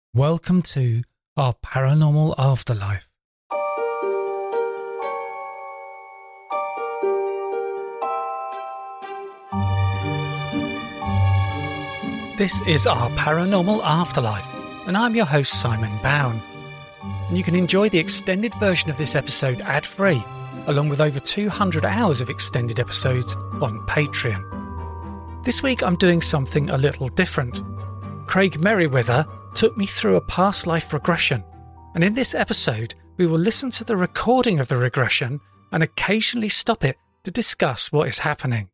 Welcome to our paranormal afterlife. This is our paranormal afterlife, and I'm your host Simon Bown. And you can enjoy the extended version of this episode ad-free, along with over 200 hours of extended episodes on Patreon. This week I'm doing something a little different. Craig Merriweather took me through a past life regression, and in this episode we will listen to the recording of the regression and occasionally stop it to discuss what is happening.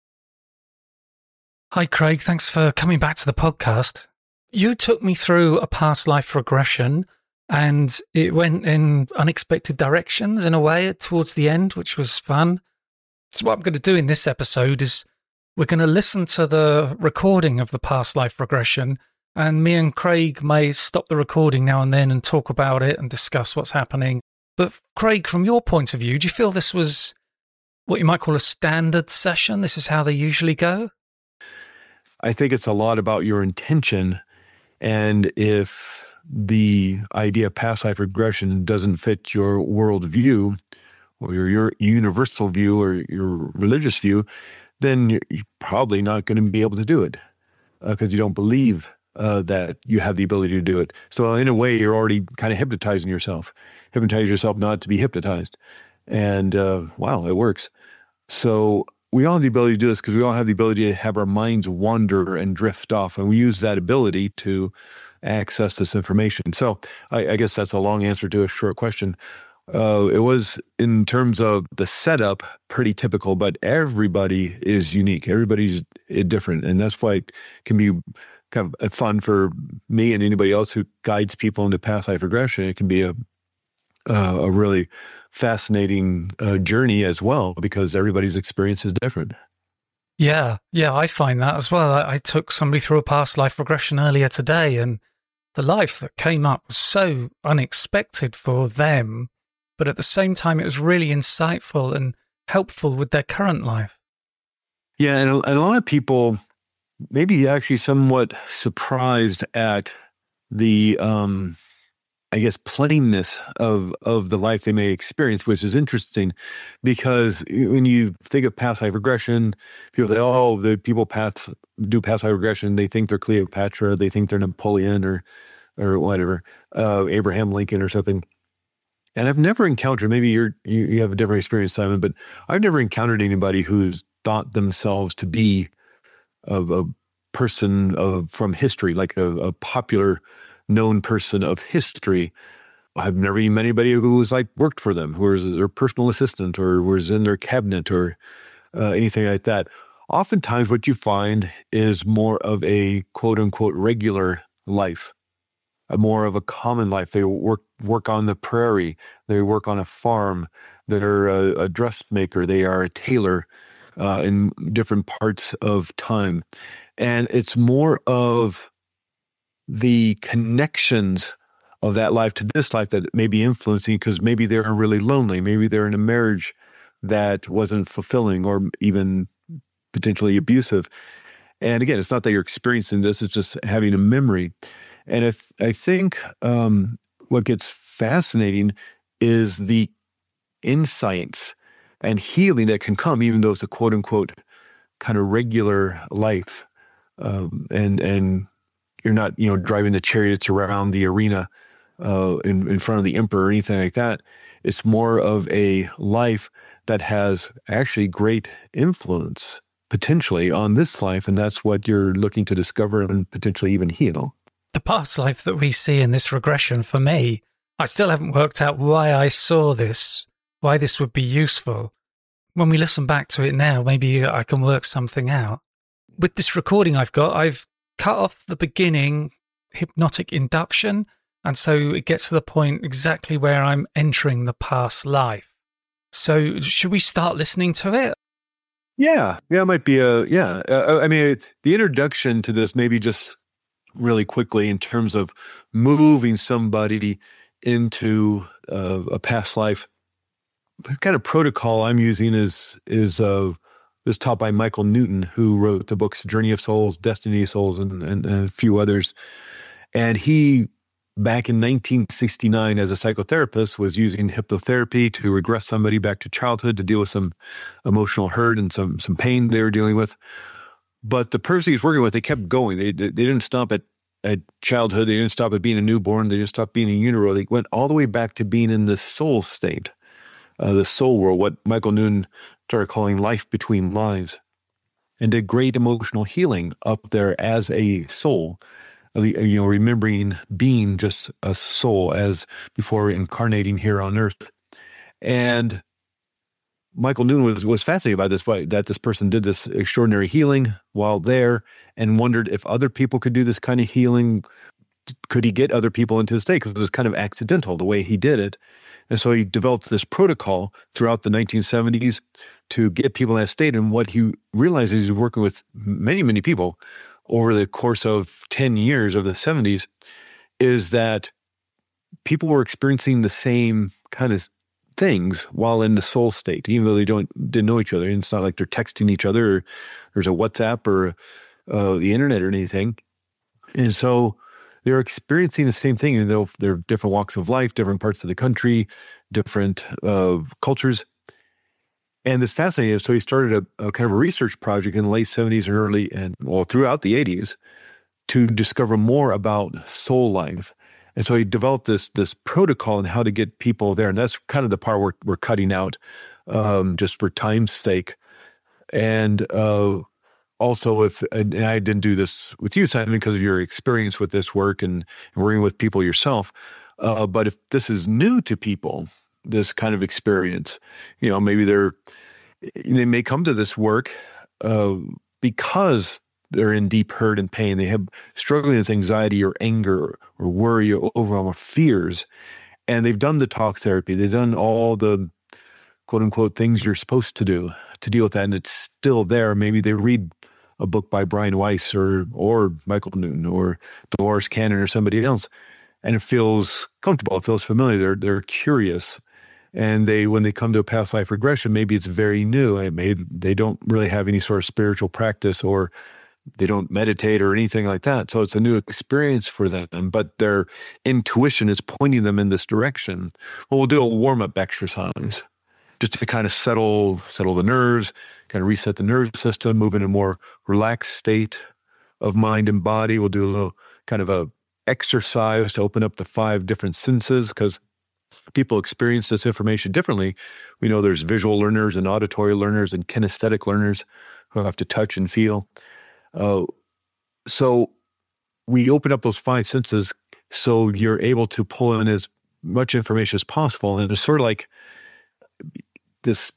Hi Craig, thanks for coming back to the podcast. You took me through a past life regression and it went in unexpected directions in a way towards the end, which was fun. So what I'm going to do in this episode is we're going to listen to the recording of the past life regression, and me and Craig may stop the recording now and then and talk about it and discuss what's happening. But Craig, from your point of view, do you feel this was what you might call a standard session? This is how they usually go? I think it's a lot about your intention, and if the idea of past life regression doesn't fit your worldview or your universal view or your religious view, then you're probably not going to be able to do it because you don't believe that you have the ability to do it. So in a way, you're already kind of hypnotizing yourself. Hypnotize yourself not to be hypnotized. And wow, it works. So we all have the ability to do this because we all have the ability to have our minds wander and drift off. And we use that ability to access this information. So I guess that's a long answer to a short question. It was, in terms of the setup, pretty typical, but everybody is unique. Everybody's different. And that's why it can be kind of fun for me and anybody else who guides people into past life regression. It can be a really fascinating journey as well, because everybody's experience is different. Yeah, I find that as well. I took somebody through a past life regression earlier today, and the life that came up was so unexpected for them, but at the same time, it was really insightful and helpful with their current life. Yeah, and a lot of people maybe actually somewhat surprised at the, I guess, plainness of the life they may experience, which is interesting because when you think of past life regression, people say, oh, the people do past life regression. They think they're Cleopatra, they think they're Napoleon or whatever, Abraham Lincoln or something. And I've never encountered, maybe you have a different experience, Simon, but I've never encountered anybody who's thought themselves to be a person from history, like a popular known person of history. I've never even met anybody who was like worked for them, who was their personal assistant or was in their cabinet or anything like that. Oftentimes what you find is more of a quote unquote regular life, more of a common life. They work on the prairie. They work on a farm. They're a dressmaker. They are a tailor in different parts of time. And it's more of the connections of that life to this life that may be influencing, because maybe they're really lonely. Maybe they're in a marriage that wasn't fulfilling or even potentially abusive. And again, it's not that you're experiencing this, it's just having a memory. And I think what gets fascinating is the insights and healing that can come, even though it's a quote unquote kind of regular life. And you're not, driving the chariots around the arena in front of the emperor or anything like that. It's more of a life that has actually great influence potentially on this life. And that's what you're looking to discover and potentially even heal. The past life that we see in this regression, for me, I still haven't worked out why I saw this, why this would be useful. When we listen back to it now, maybe I can work something out. With this recording I've cut off the beginning hypnotic induction, and so it gets to the point exactly where I'm entering the past life. So should we start listening to it? Yeah, it might be I mean, the introduction to this, maybe just really quickly in terms of moving somebody into a past life. The kind of protocol I'm using is taught by Michael Newton, who wrote the books Journey of Souls, Destiny of Souls, and a few others. And he back in 1969 as a psychotherapist was using hypnotherapy to regress somebody back to childhood to deal with some emotional hurt and some pain they were dealing with. But the person he's working with, they kept going. They didn't stop at childhood. They didn't stop at being a newborn. They didn't stop being in utero. They went all the way back to being in the soul state, the soul world, what Michael Newton started calling life between lives, and did great emotional healing up there as a soul, remembering being just a soul as before incarnating here on earth. And Michael Newton was fascinated by this, that this person did this extraordinary healing while there, and wondered if other people could do this kind of healing. Could he get other people into the state? Because it was kind of accidental the way he did it. And so he developed this protocol throughout the 1970s to get people in that state. And what he realized is he was working with many, many people over the course of 10 years of the 70s, is that people were experiencing the same kind of things while in the soul state, even though they didn't know each other. And it's not like they're texting each other, or there's a WhatsApp or the internet or anything. And so they're experiencing the same thing, even though they're different walks of life, different parts of the country, different cultures. And it's fascinating. So he started a kind of a research project in the late 70s and throughout the 80s to discover more about soul life. And so he developed this protocol on how to get people there. And that's kind of the part we're cutting out just for time's sake. And also, and I didn't do this with you, Simon, because of your experience with this work and working with people yourself. But if this is new to people, this kind of experience, maybe they may come to this work because they're in deep hurt and pain. They have struggling with anxiety or anger or worry or overwhelm or fears. And they've done the talk therapy. They've done all the quote unquote things you're supposed to do to deal with that. And it's still there. Maybe they read a book by Brian Weiss or Michael Newton or Dolores Cannon or somebody else, and it feels comfortable. It feels familiar. They're curious. And when they come to a past life regression, maybe it's very new. They don't really have any sort of spiritual practice, or they don't meditate or anything like that. So it's a new experience for them, but their intuition is pointing them in this direction. Well, we'll do a warm-up exercise just to kind of settle the nerves, kind of reset the nervous system, move in a more relaxed state of mind and body. We'll do a little kind of a exercise to open up the 5 different senses, because people experience this information differently. We know there's visual learners and auditory learners and kinesthetic learners who have to touch and feel. So we open up those 5 senses so you're able to pull in as much information as possible. And it's sort of like this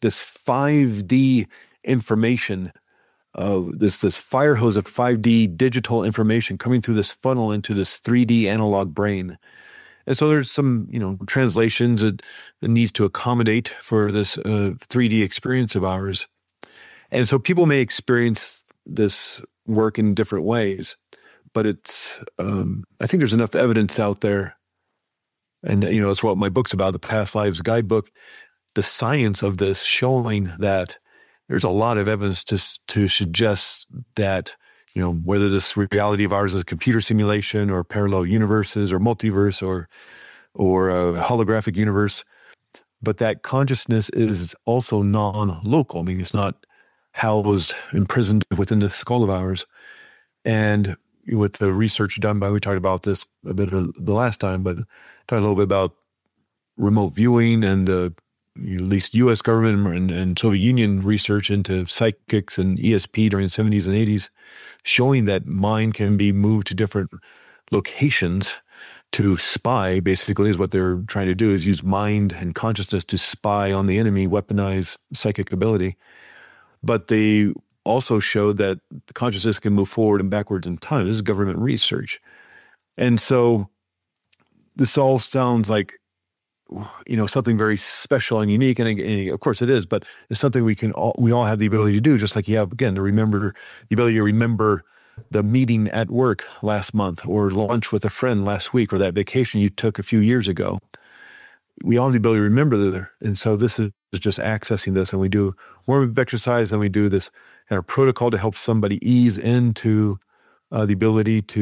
5D information, this fire hose of 5D digital information coming through this funnel into this 3D analog brain. And so there's some, translations that needs to accommodate for this 3D experience of ours. And so people may experience this work in different ways, but it's, I think there's enough evidence out there. And, it's what my book's about, the Past Lives Guidebook, the science of this showing that there's a lot of evidence to suggest that, whether this reality of ours is a computer simulation or parallel universes or multiverse or a holographic universe, but that consciousness is also non-local. I mean, it's not housed, imprisoned within the skull of ours. And with the research done we talked about this a bit the last time, but talked a little bit about remote viewing and the at least U.S. government and Soviet Union research into psychics and ESP during the 70s and 80s, showing that mind can be moved to different locations to spy, basically, is what they're trying to do, is use mind and consciousness to spy on the enemy, weaponize psychic ability. But they also showed that consciousness can move forward and backwards in time. This is government research. And so this all sounds like, something very special and unique, and of course it is, but it's something we all have the ability to do, just like you have, again, the ability to remember the meeting at work last month, or lunch with a friend last week, or that vacation you took a few years ago. We all have the ability to remember that. And so this is just accessing this, and we do warm-up exercise, and we do this kind of protocol to help somebody ease into the ability to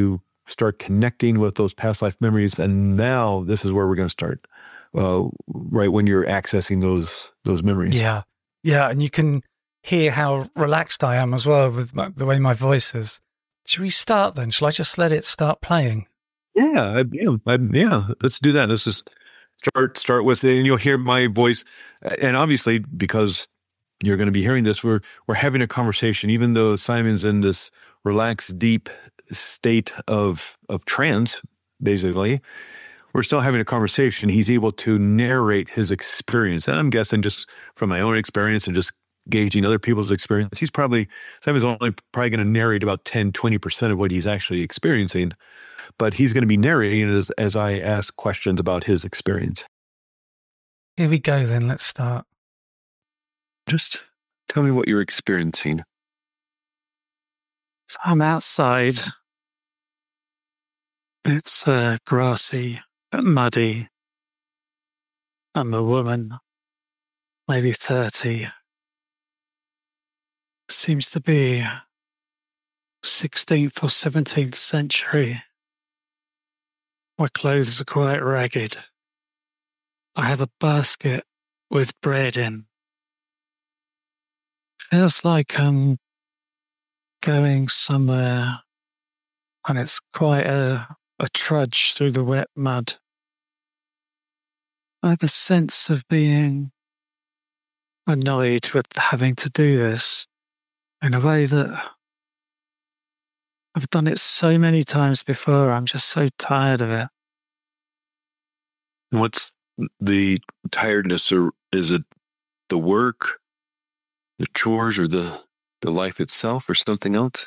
start connecting with those past life memories. And now this is where we're going to start, right when you're accessing those memories. Yeah. Yeah. And you can hear how relaxed I am as well with the way my voice is. Should we start then? Shall I just let it start playing? Yeah. Let's do that. Let's just start with it, and you'll hear my voice. And obviously, because you're going to be hearing this, we're having a conversation, even though Simon's in this relaxed, deep state of trance, basically. We're still having a conversation. He's able to narrate his experience. And I'm guessing, just from my own experience and just gauging other people's experience, Simon's only probably going to narrate about 10-20% of what he's actually experiencing. But he's going to be narrating it as I ask questions about his experience. Here we go then. Let's start. Just tell me what you're experiencing. So I'm outside. It's grassy, muddy. I'm a woman, maybe 30. Seems to be 16th or 17th century. My clothes are quite ragged. I have a basket with bread in. Feels like I'm going somewhere, and it's quite a trudge through the wet mud. I have a sense of being annoyed with having to do this in a way that I've done it so many times before. I'm just so tired of it. What's the tiredness, or is it the work, the chores, or the life itself, or something else?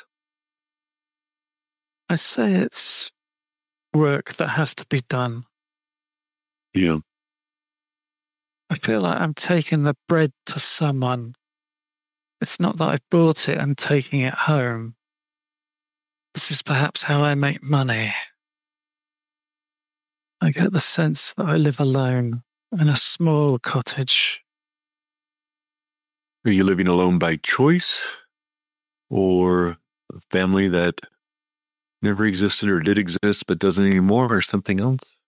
I say it's work that has to be done. Yeah. I feel like I'm taking the bread to someone. It's not that I've bought it and taking it home. This is perhaps how I make money. I get the sense that I live alone in a small cottage. Are you living alone by choice, or a family that never existed or did exist but doesn't anymore, or something else?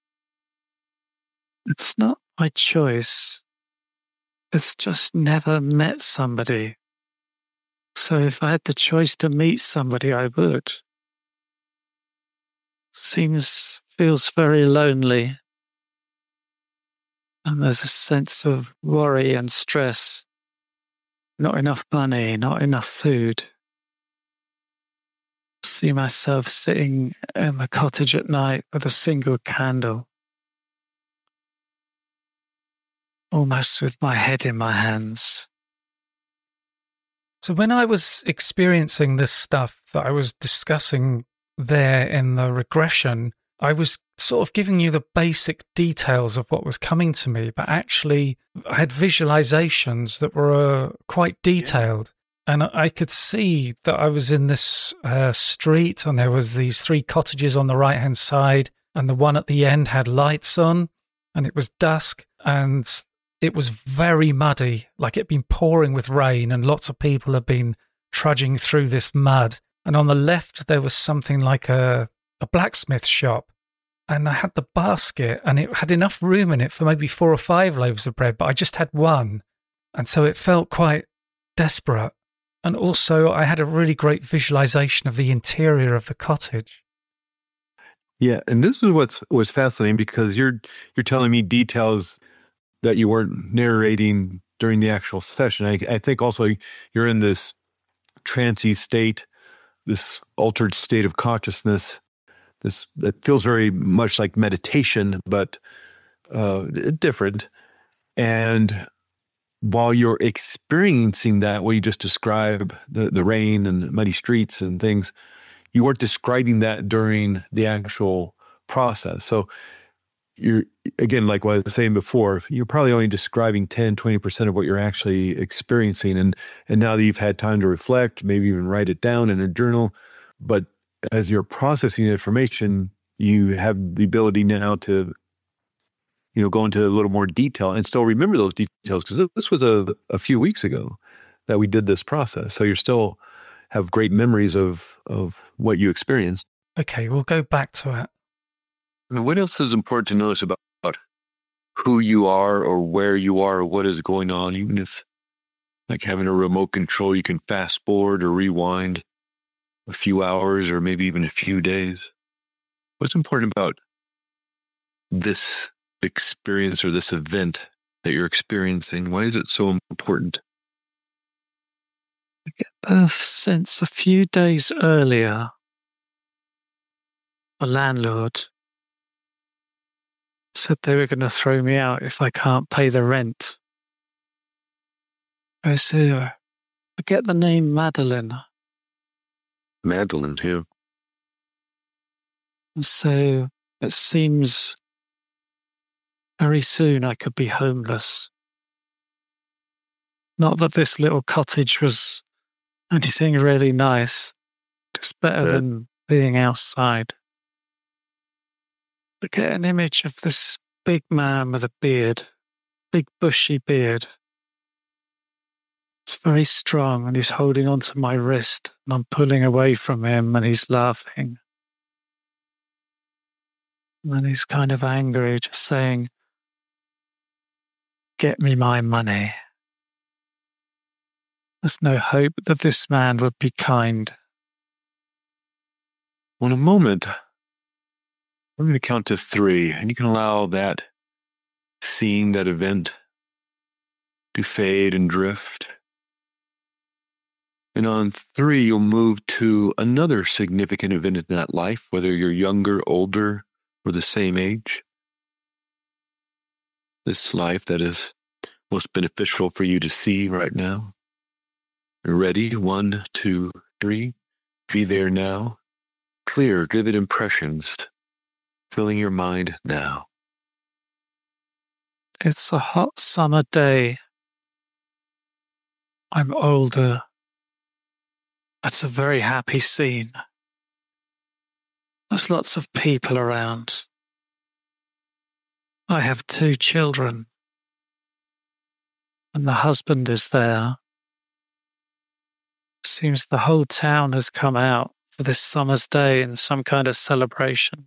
It's not my choice. It's just never met somebody. So if I had the choice to meet somebody, I would. Feels very lonely. And there's a sense of worry and stress. Not enough money, not enough food. See myself sitting in the cottage at night with a single candle. Almost with my head in my hands. So when I was experiencing this stuff that I was discussing there in the regression, I was sort of giving you the basic details of what was coming to me, but actually I had visualizations that were quite detailed. Yeah. And I could see that I was in this street, and there was these 3 cottages on the right-hand side, and the one at the end had lights on, and it was dusk, and it was very muddy, like it'd been pouring with rain, and lots of people had been trudging through this mud. And on the left, there was something like a blacksmith shop. And I had the basket, and it had enough room in it for maybe 4 or 5 loaves of bread, but I just had one. And so it felt quite desperate. And also, I had a really great visualization of the interior of the cottage. Yeah, and this is what was fascinating, because you're telling me details that you weren't narrating during the actual session. I think also you're in this trancey state, this altered state of consciousness, that feels very much like meditation, but different. And while you're experiencing that, what you just described, the rain and the muddy streets and things, you weren't describing that during the actual process. So you're, again, like what I was saying before, you're probably only describing 10-20% of what you're actually experiencing. And now that you've had time to reflect, maybe even write it down in a journal, but as you're processing information, you have the ability now to, go into a little more detail and still remember those details, because this was a few weeks ago that we did this process. So you still have great memories of what you experienced. Okay, we'll go back to it. And what else is important to notice about who you are or where you are or what is going on, even if like having a remote control, you can fast forward or rewind a few hours or maybe even a few days. What's important about this experience or this event that you're experiencing? Why is it so important? I get the sense a few days earlier, the landlord said they were going to throw me out if I can't pay the rent. I get the name Madeline. Madeline, too. So it seems very soon I could be homeless. Not that this little cottage was anything really nice, just better than being outside. I get an image of this big man with a beard, big bushy beard. It's very strong and he's holding onto my wrist and I'm pulling away from him and he's laughing. And then he's kind of angry, just saying, "Get me my money." There's no hope that this man would be kind. Well, in a moment, I'm going to count to 3, and you can allow that scene, that event, to fade and drift. And on 3, you'll move to another significant event in that life, whether you're younger, older, or the same age. This life that is most beneficial for you to see right now. You're ready? 1, 2, 3. Be there now. Clear, vivid impressions filling your mind now. It's a hot summer day. I'm older. That's a very happy scene. There's lots of people around. I have 2 children. And the husband is there. Seems the whole town has come out for this summer's day in some kind of celebration.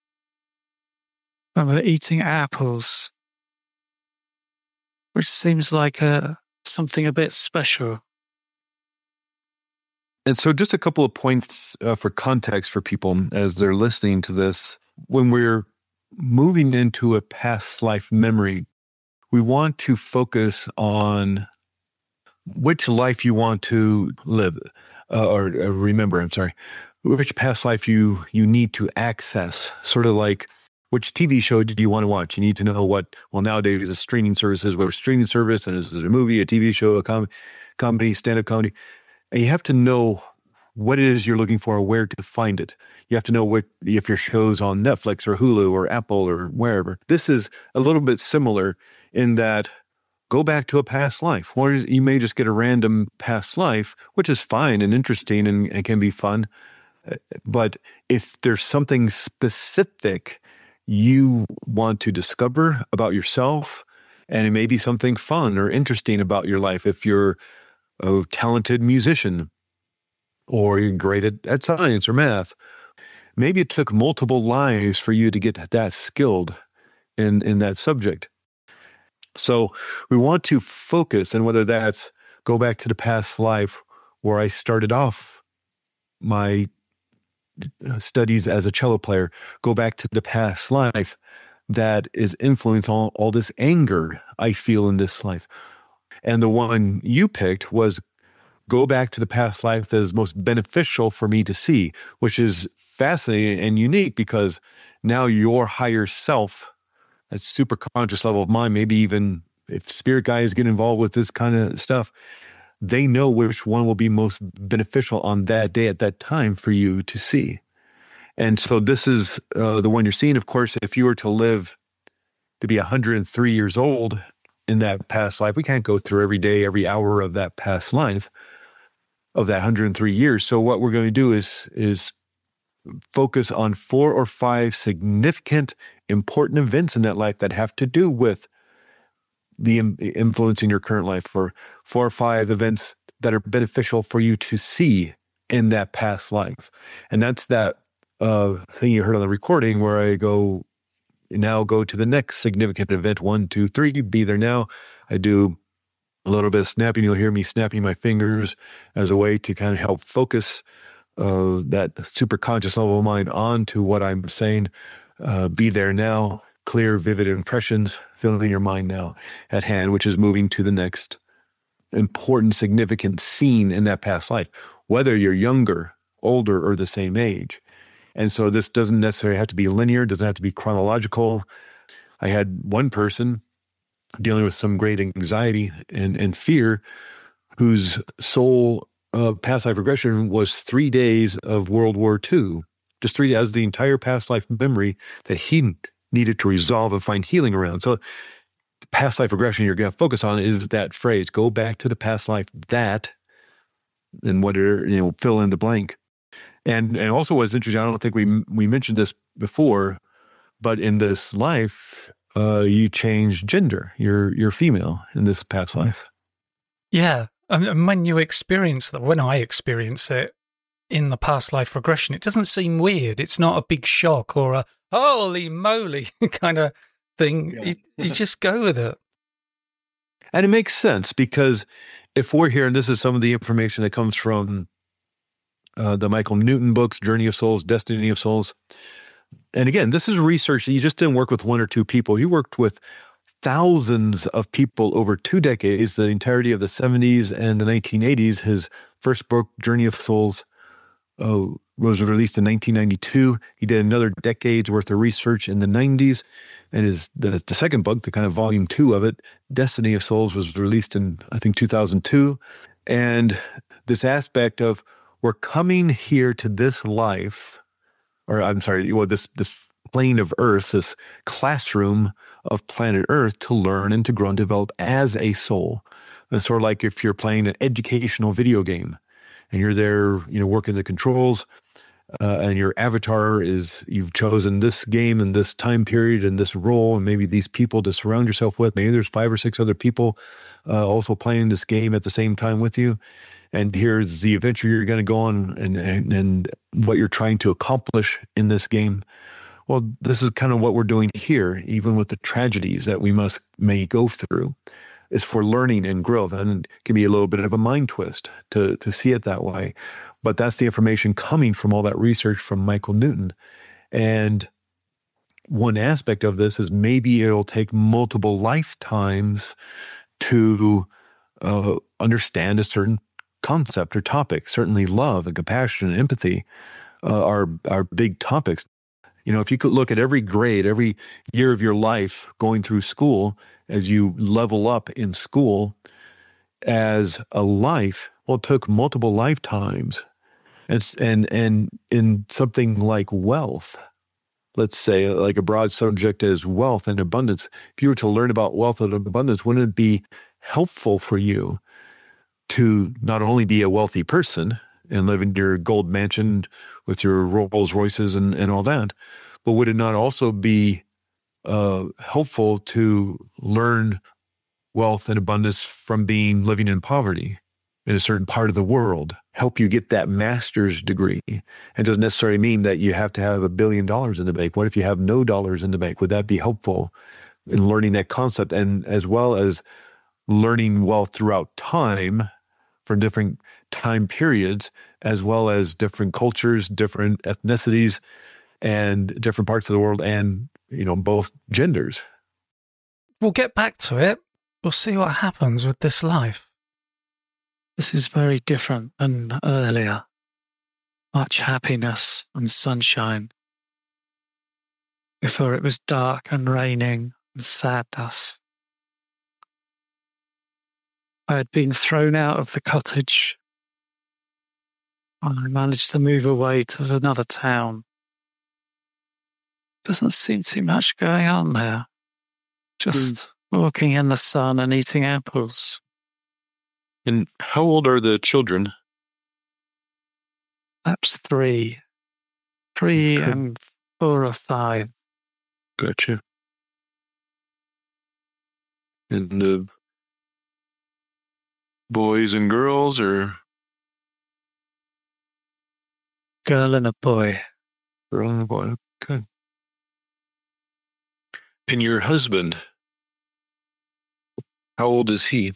And we're eating apples, which seems like something a bit special. And so just a couple of points for context for people as they're listening to this. When we're moving into a past life memory, we want to focus on which life you want to live or remember, which past life you need to access, sort of like which TV show do you want to watch? You need to know nowadays the streaming services, what streaming service, and is it a movie, a TV show, a comedy, stand-up comedy? And you have to know what it is you're looking for, where to find it. You have to know if your show's on Netflix or Hulu or Apple or wherever. This is a little bit similar in that go back to a past life. Or you may just get a random past life, which is fine and interesting and can be fun. But if there's something specific you want to discover about yourself, and it may be something fun or interesting about your life, if you're a talented musician, or you're great at science or math. Maybe it took multiple lives for you to get that skilled in that subject. So we want to focus, and whether that's go back to the past life where I started off my studies as a cello player, go back to the past life that is influencing all this anger I feel in this life. And the one you picked was go back to the past life that is most beneficial for me to see, which is fascinating and unique because now your higher self, that super conscious level of mind, maybe even if spirit guides get involved with this kind of stuff, they know which one will be most beneficial on that day at that time for you to see. And so this is the one you're seeing. Of course, if you were to live to be 103 years old in that past life, we can't go through every day, every hour of that past life of that 103 years. So what we're going to do is focus on 4 or 5 significant, important events in that life that have to do with the influence in your current life, for 4 or 5 events that are beneficial for you to see in that past life. And that's that thing you heard on the recording where I go to the next significant event, 1, 2, 3, be there now. I do a little bit of snapping. You'll hear me snapping my fingers as a way to kind of help focus that super conscious level of mind onto what I'm saying. Be there now, clear, vivid impressions, filling your mind now at hand, which is moving to the next important, significant scene in that past life, whether you're younger, older, or the same age. And so this doesn't necessarily have to be linear, doesn't have to be chronological. I had one person dealing with some great anxiety and fear whose sole past life regression was 3 days of World War II. Just 3 days, the entire past life memory that he needed to resolve and find healing around. So past life regression you're going to focus on is that phrase, go back to the past life that, and fill in the blank. And also what's interesting, I don't think we mentioned this before, but in this life, you change gender. You're female in this past life. Yeah. And when I experience it in the past life regression, it doesn't seem weird. It's not a big shock or a holy moly kind of thing. Yeah. You just go with it. And it makes sense because if we're here, and this is some of the information that comes from the Michael Newton books, Journey of Souls, Destiny of Souls. And again, this is research that you just didn't work with one or two people. You worked with thousands of people over 2 decades, the entirety of the 70s and the 1980s. His first book, Journey of Souls, was released in 1992. He did another decade's worth of research in the 90s. And the second book, the kind of volume 2 of it, Destiny of Souls, was released in, I think, 2002. And this aspect of we're coming here to this life, this plane of Earth, this classroom of planet Earth to learn and to grow and develop as a soul. And it's sort of like if you're playing an educational video game and you're there, working the controls, and your avatar is, you've chosen this game and this time period and this role and maybe these people to surround yourself with. Maybe there's 5 or 6 other people also playing this game at the same time with you. And here's the adventure you're going to go on and what you're trying to accomplish in this game. Well, this is kind of what we're doing here, even with the tragedies that we may go through. Is for learning and growth. And it can be a little bit of a mind twist to see it that way. But that's the information coming from all that research from Michael Newton. And one aspect of this is maybe it'll take multiple lifetimes to understand a certain concept or topic. Certainly love and compassion and empathy are big topics. If you could look at every grade, every year of your life going through school, as you level up in school as a life, well, it took multiple lifetimes. And in something like wealth, let's say like a broad subject as wealth and abundance, if you were to learn about wealth and abundance, wouldn't it be helpful for you to not only be a wealthy person and live in your gold mansion with your Rolls Royces and all that, but would it not also be helpful to learn wealth and abundance from living in poverty in a certain part of the world, help you get that master's degree? It doesn't necessarily mean that you have to have $1 billion in the bank. What if you have no dollars in the bank? Would that be helpful in learning that concept? And as well as learning wealth throughout time for different time periods, as well as different cultures, different ethnicities, and different parts of the world, and both genders. We'll get back to it. We'll see what happens with this life. This is very different than earlier. Much happiness and sunshine. Before it was dark and raining and sadness. I had been thrown out of the cottage. I managed to move away to another town. Doesn't seem too much going on there. Just walking in the sun and eating apples. And how old are the children? Perhaps 3. 3 and 4 or 5. Gotcha. And boys and girls, or? Girl and a boy. Good. And your husband, how old is he?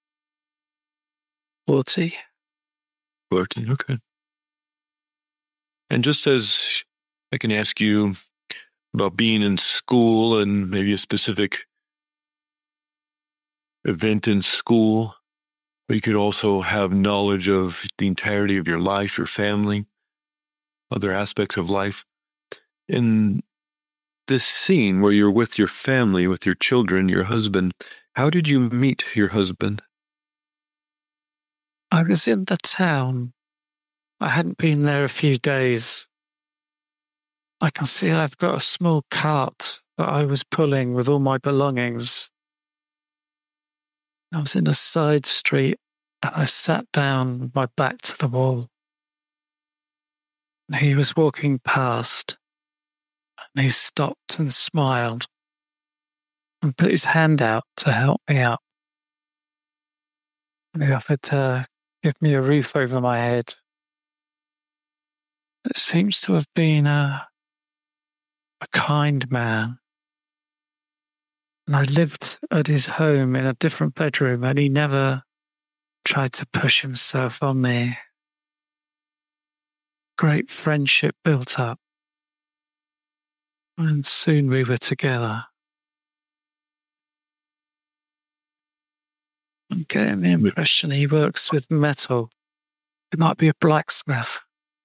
40. 14. Okay. And just as I can ask you about being in school and maybe a specific event in school, but you could also have knowledge of the entirety of your life, your family, other aspects of life. In this scene where you're with your family, with your children, your husband, how did you meet your husband? I was in the town. I hadn't been there a few days. I can see I've got a small cart that I was pulling with all my belongings. I was in a side street and I sat down with my back to the wall. And he was walking past and he stopped and smiled and put his hand out to help me up. And he offered to give me a roof over my head. It seems to have been a kind man. And I lived at his home in a different bedroom and he never tried to push himself on me. Great friendship built up. And soon we were together. I'm getting the impression he works with metal. It might be a blacksmith.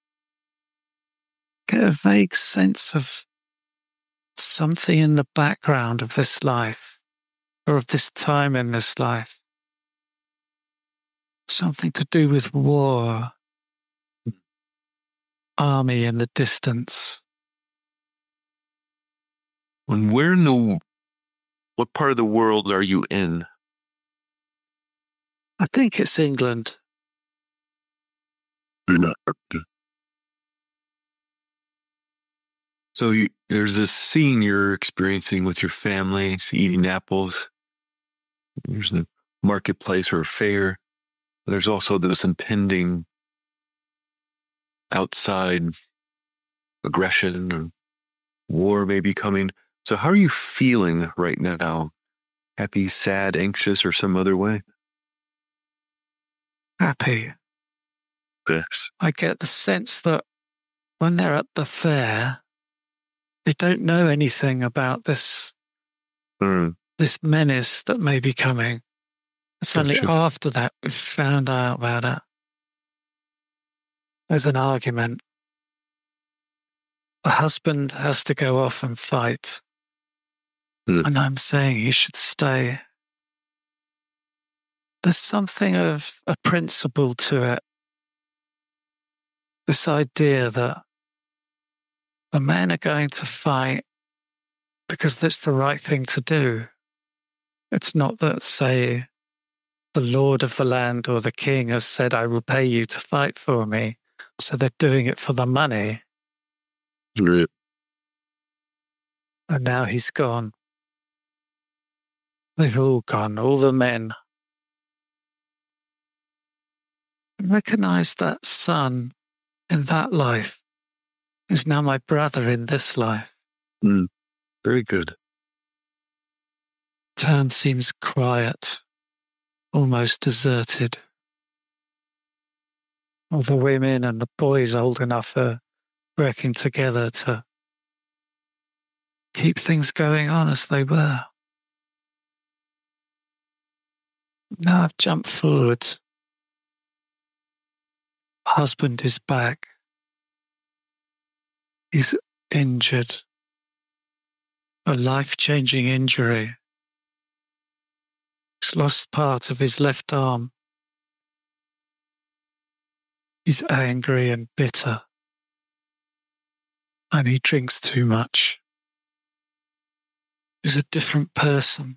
Get a vague sense of something in the background of this life, or of this time in this life. Something to do with war, army in the distance. And what part of the world are you in? I think it's England. You're not. So there's this scene you're experiencing with your family, eating apples. There's a marketplace or a fair. There's also this impending outside aggression or war maybe coming. So how are you feeling right now? Happy, sad, anxious, or some other way? Happy. Yes. I get the sense that when they're at the fair, they don't know anything about this menace that may be coming. It's only after that we've found out about it. There's an argument. The husband has to go off and fight. And I'm saying he should stay. There's something of a principle to it. This idea that the men are going to fight because that's the right thing to do. It's not that, say, the lord of the land or the king has said, I will pay you to fight for me. So they're doing it for the money. Right. And now he's gone. They've all gone, all the men. I recognize that son in that life is now my brother in this life. Very good. Town seems quiet, almost deserted. All the women and the boys old enough are working together to keep things going on as they were. Now I've jumped forward. Husband is back. He's injured. A life-changing injury. He's lost part of his left arm. He's angry and bitter. And he drinks too much. He's a different person.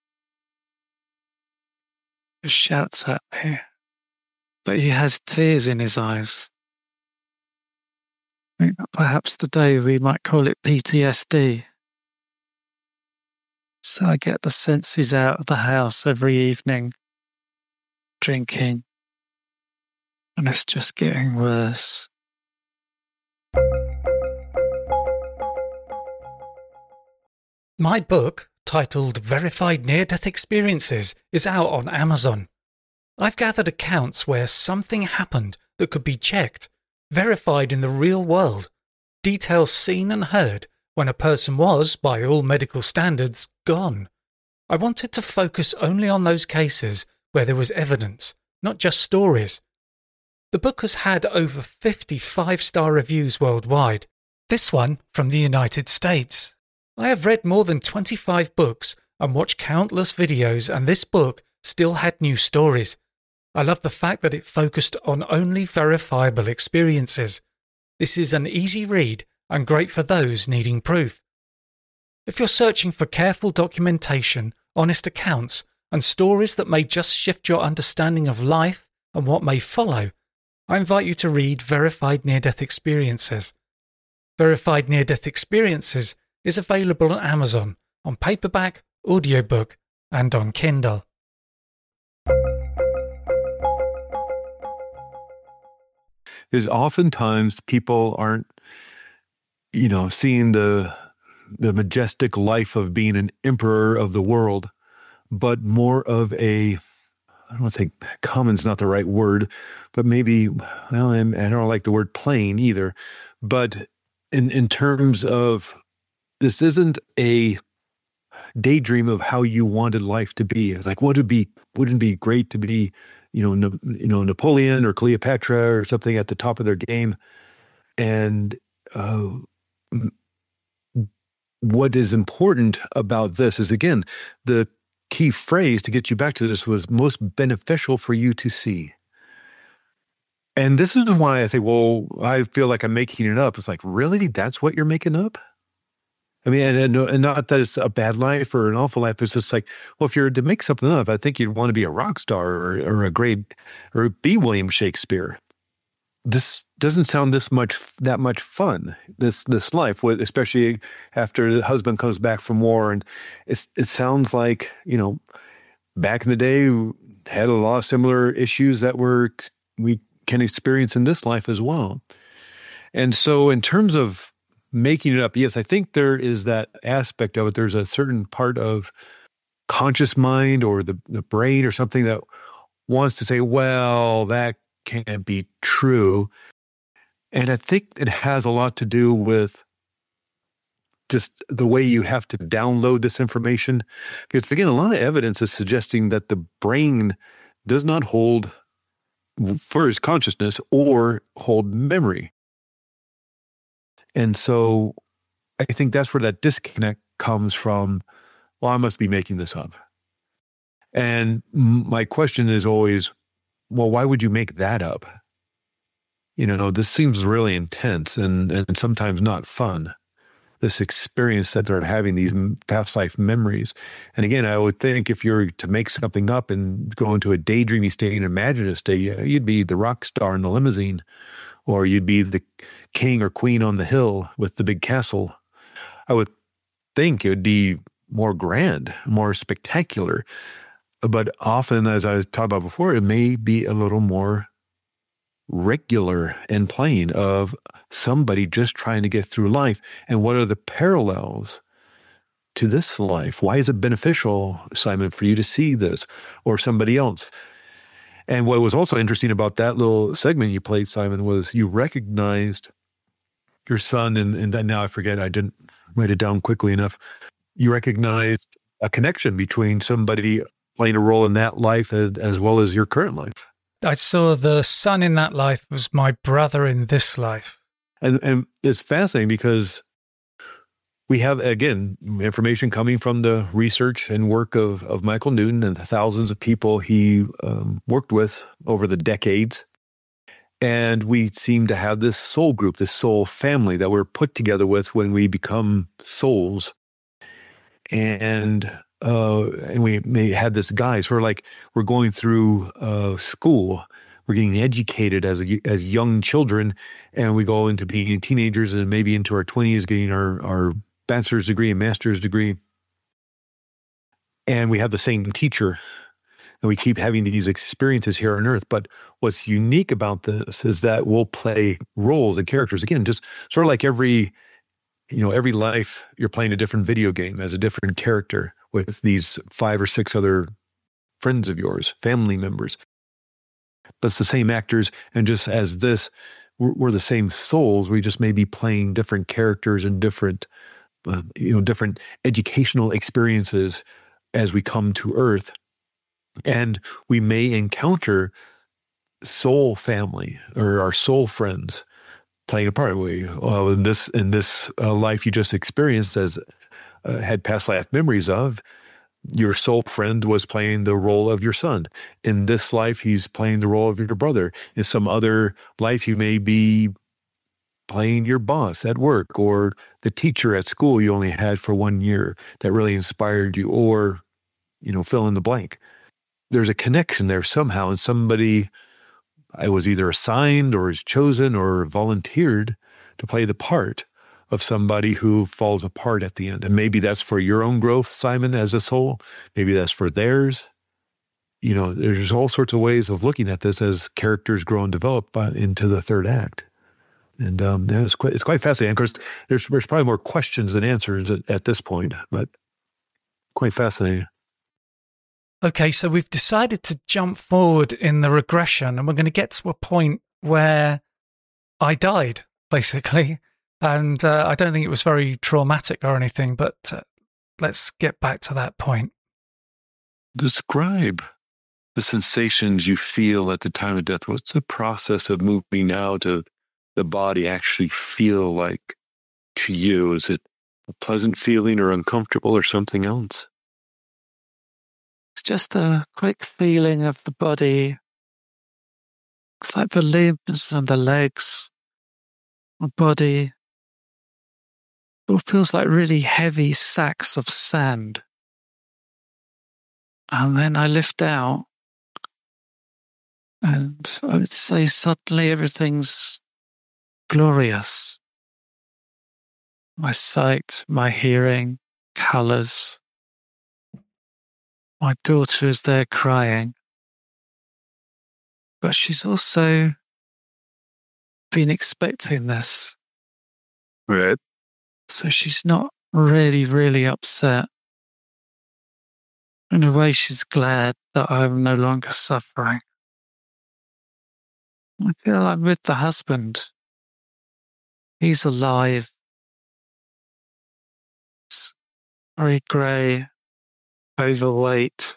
He shouts at me, but he has tears in his eyes. I think that perhaps today we might call it PTSD. So I get the sense he's out of the house every evening, drinking, and it's just getting worse. My book, titled Verified Near-Death Experiences, is out on Amazon. I've gathered accounts where something happened that could be checked, verified in the real world, details seen and heard when a person was, by all medical standards, gone. I wanted to focus only on those cases where there was evidence, not just stories. The book has had over 50 5-star reviews worldwide, this one from the United States. I have read more than 25 books and watched countless videos, and this book still had new stories. I love the fact that it focused on only verifiable experiences. This is an easy read and great for those needing proof. If you're searching for careful documentation, honest accounts, and stories that may just shift your understanding of life and what may follow, I invite you to read Verified Near-Death Experiences. Verified Near-Death Experiences is available on Amazon, on paperback, audiobook, and on Kindle. Is oftentimes people aren't, seeing the majestic life of being an emperor of the world, but more of a, I don't want to say common's not the right word, but maybe, well, I don't like the word plain either, but in terms of, this isn't a daydream of how you wanted life to be. It's like, wouldn't it be great to be, Napoleon or Cleopatra or something at the top of their game? And what is important about this is, again, the key phrase to get you back to this was most beneficial for you to see. And this is why I think, well, I feel like I'm making it up. It's like, really? That's what you're making up? I mean, and not that it's a bad life or an awful life. It's just like, well, if you're to make something up, I think you'd want to be a rock star or be William Shakespeare. This doesn't sound that much fun. This life, especially after the husband comes back from war, and it sounds like, back in the day, we had a lot of similar issues that we can experience in this life as well. And so, in terms of making it up, yes, I think there is that aspect of it. There's a certain part of conscious mind or the brain or something that wants to say, well, that can't be true. And I think it has a lot to do with just the way you have to download this information. Because again, a lot of evidence is suggesting that the brain does not hold first consciousness or hold memory. And so I think that's where that disconnect comes from. Well, I must be making this up. And my question is always, well, why would you make that up? This seems really intense and sometimes not fun. This experience that they're having, these past life memories. And again, I would think if you're to make something up and go into a daydreamy state and imagine a state, you'd be the rock star in the limousine, or you'd be the king or queen on the hill with the big castle. I would think it would be more grand, more spectacular. But often, as I was talking about before, it may be a little more regular and plain of somebody just trying to get through life. And what are the parallels to this life? Why is it beneficial, Simon, for you to see this or somebody else? And what was also interesting about that little segment you played, Simon, was you recognized your son, and that now I forget, I didn't write it down quickly enough. You recognized a connection between somebody playing a role in that life as well as your current life. I saw the son in that life was my brother in this life. And it's fascinating because we have, again, information coming from the research and work of Michael Newton and the thousands of people he worked with over the decades. And we seem to have this soul group, this soul family that we're put together with when we become souls. And we may have this guide. So we're going through school. We're getting educated as young children, and we go into being teenagers and maybe into our 20s, getting our bachelor's degree and master's degree. And we have the same teacher, and we keep having these experiences here on earth. But what's unique about this is that we'll play roles and characters. Again, just sort of like every every life you're playing a different video game as a different character with these 5 or 6 other friends of yours, family members. But it's the same actors, and just as this, we're the same souls. We just may be playing different characters and different, different educational experiences as we come to Earth. And we may encounter soul family or our soul friends playing a part. In this life you just experienced, as had past life memories of, your soul friend was playing the role of your son. In this life, he's playing the role of your brother. In some other life, you may be playing your boss at work, or the teacher at school you only had for 1 year that really inspired you, or, fill in the blank. There's a connection there somehow, and somebody I was either assigned or is chosen or volunteered to play the part of somebody who falls apart at the end. And maybe that's for your own growth, Simon, as a soul. Maybe that's for theirs. There's all sorts of ways of looking at this as characters grow and develop into the third act. And it's quite fascinating. Of course, there's probably more questions than answers at this point, but quite fascinating. Okay, so we've decided to jump forward in the regression, and we're going to get to a point where I died, basically. And I don't think it was very traumatic or anything, but let's get back to that point. Describe the sensations you feel at the time of death. What's the process of moving now to the body actually feel like to you? Is it a pleasant feeling or uncomfortable or something else? It's just a quick feeling of the body. It's like the limbs and the legs, the body. It all feels like really heavy sacks of sand. And then I lift out, and I would say suddenly everything's glorious. My sight, my hearing, colours. My daughter is there crying. But she's also been expecting this. Right. So she's not really, really upset. In a way, she's glad that I'm no longer suffering. I feel I'm with the husband. He's alive. He's very grey, overweight,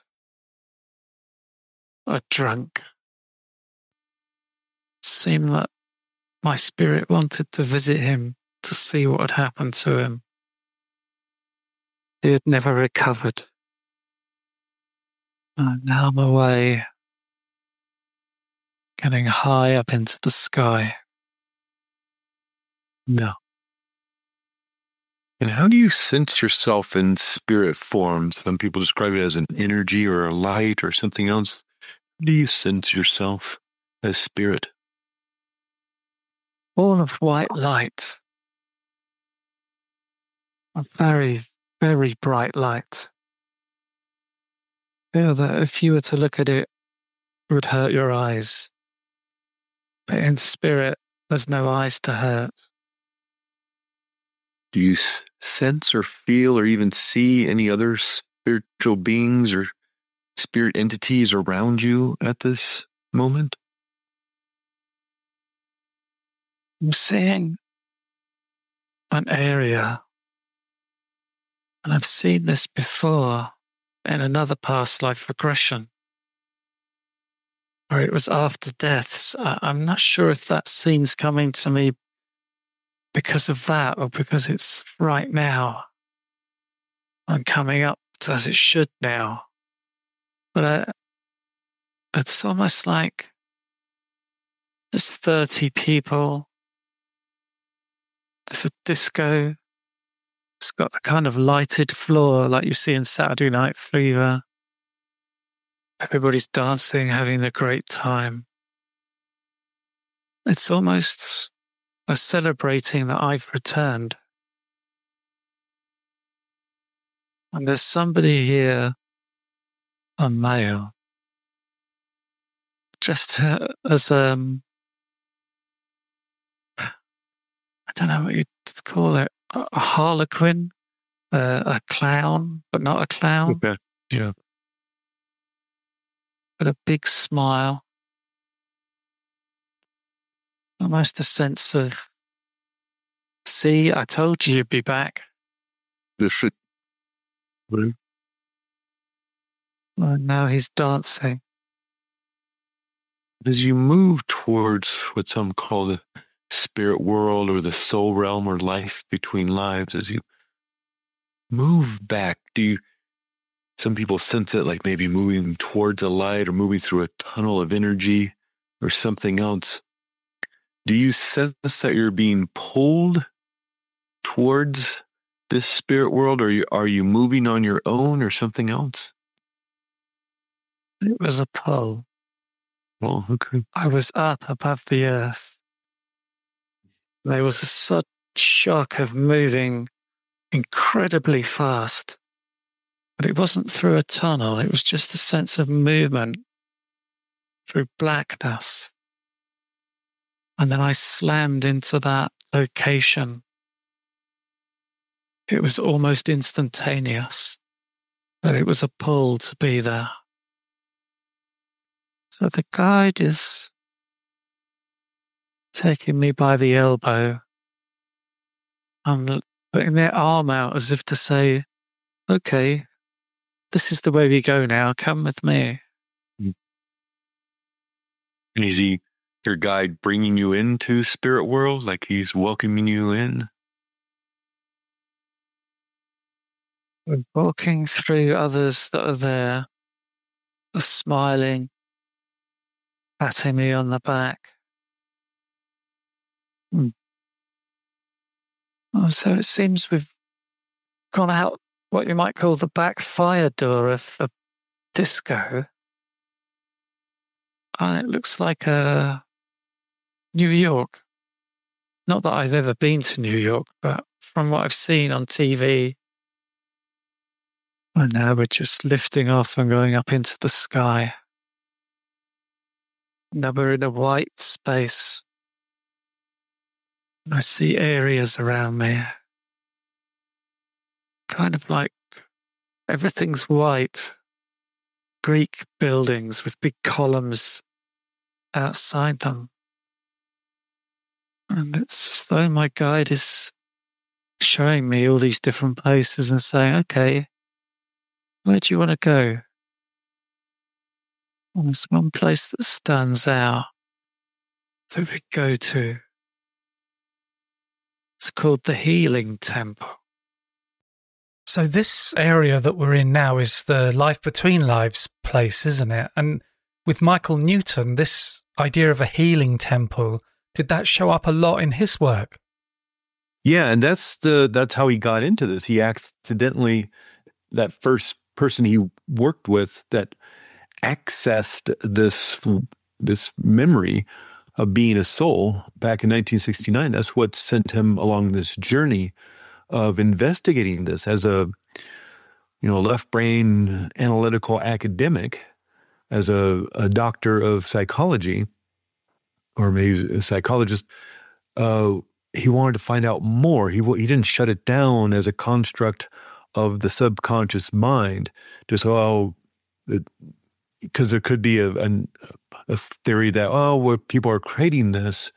drunk. It seemed that my spirit wanted to visit him to see what had happened to him. He had never recovered. And now I'm away, getting high up into the sky. No. And how do you sense yourself in spirit forms? Some people describe it as an energy or a light or something else. How do you sense yourself as spirit? All of white light. A very, very bright light. I feel that if you were to look at it, it would hurt your eyes. But in spirit, there's no eyes to hurt. Do you sense or feel or even see any other spiritual beings or spirit entities around you at this moment? I'm seeing an area, and I've seen this before in another past life regression, where it was after deaths. I'm not sure if that scene's coming to me because of that or because it's right now. I'm coming up as it should now. But it's almost like there's 30 people. It's a disco. It's got a kind of lighted floor like you see in Saturday Night Fever. Everybody's dancing, having a great time. It's almost a celebrating that I've returned. And there's somebody here, a male, just as I don't know what you'd call it, a harlequin, a clown, but not a clown, Okay. Yeah. but a big smile. Almost a sense of, see, I told you you'd be back. This should. And now he's dancing. As you move towards what some call the spirit world or the soul realm or life between lives, as you move back, some people sense it like maybe moving towards a light or moving through a tunnel of energy or something else. Do you sense that you're being pulled towards this spirit world, or are you moving on your own or something else? It was a pull. Oh, okay. I was up above the earth. There was a sudden shock of moving incredibly fast. But it wasn't through a tunnel. It was just a sense of movement through blackness. And then I slammed into that location. It was almost instantaneous, but it was a pull to be there. So the guide is taking me by the elbow and putting their arm out as if to say, okay, this is the way we go now. Come with me. And is he, your guide, bringing you into spirit world? Like he's welcoming you in? We're walking through others that are there, are smiling, patting me on the back. Oh, so it seems we've gone out what you might call the back fire door of the disco. And it looks like New York. Not that I've ever been to New York, but from what I've seen on TV. And now we're just lifting off and going up into the sky. Now we're in a white space. I see areas around me. Kind of like everything's white. Greek buildings with big columns outside them. And it's as though my guide is showing me all these different places and saying, okay, where do you want to go? And there's one place that stands out that we go to. It's called the Healing Temple. So this area that we're in now is the Life Between Lives place, isn't it? And with Michael Newton, this idea of a healing temple, did that show up a lot in his work? Yeah, and that's how he got into this. He accidentally, that first person he worked with that accessed this memory of being a soul back in 1969. That's what sent him along this journey of investigating this as a left brain analytical academic, as a doctor of psychology, or maybe a psychologist. He wanted to find out more. He didn't shut it down as a construct of the subconscious mind. Just because there could be a theory that where people are creating this,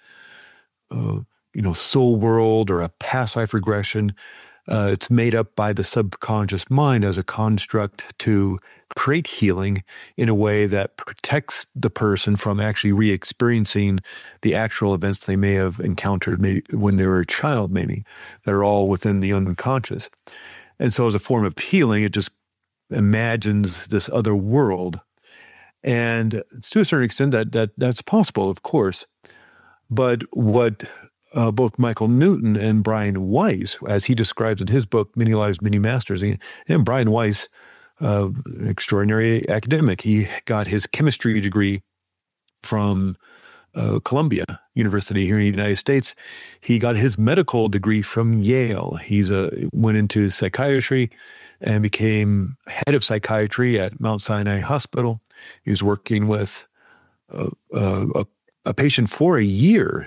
soul world or a past life regression. It's made up by the subconscious mind as a construct to create healing in a way that protects the person from actually re-experiencing the actual events they may have encountered maybe when they were a child, maybe, that are all within the unconscious. And so as a form of healing, it just imagines this other world. And to a certain extent, that's possible, of course. But what both Michael Newton and Brian Weiss, as he describes in his book, Many Lives, Many Masters, and Brian Weiss, extraordinary academic. He got his chemistry degree from Columbia University here in the United States. He got his medical degree from Yale. He's went into psychiatry and became head of psychiatry at Mount Sinai Hospital. He was working with a patient for a year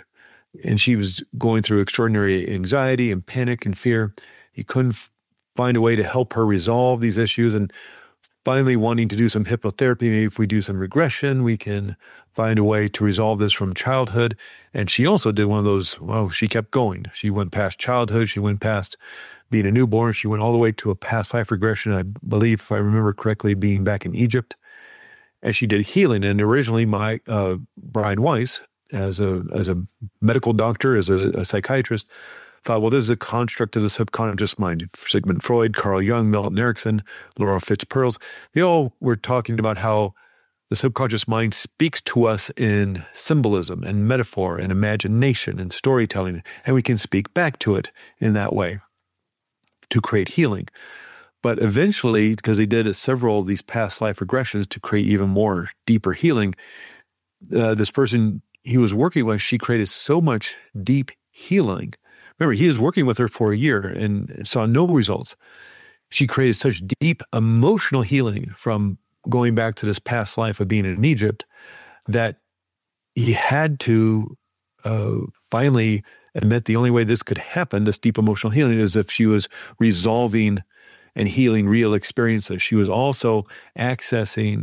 and she was going through extraordinary anxiety and panic and fear. He couldn't find a way to help her resolve these issues, and finally wanting to do some hypnotherapy. Maybe if we do some regression, we can find a way to resolve this from childhood. And she also did one of those, well, she kept going. She went past childhood. She went past being a newborn. She went all the way to a past life regression, I believe, if I remember correctly, being back in Egypt. And she did healing. And originally Brian Weiss, as a medical doctor, as a psychiatrist, thought, well, this is a construct of the subconscious mind. Sigmund Freud, Carl Jung, Milton Erickson, Laura Fitzpearls, they all were talking about how the subconscious mind speaks to us in symbolism and metaphor and imagination and storytelling, and we can speak back to it in that way to create healing. But eventually, because they did several of these past life regressions to create even more deeper healing, this person he was working with, she created so much deep healing. Remember, he was working with her for a year and saw no results. She created such deep emotional healing from going back to this past life of being in Egypt that he had to finally admit the only way this could happen, this deep emotional healing, is if she was resolving and healing real experiences. She was also accessing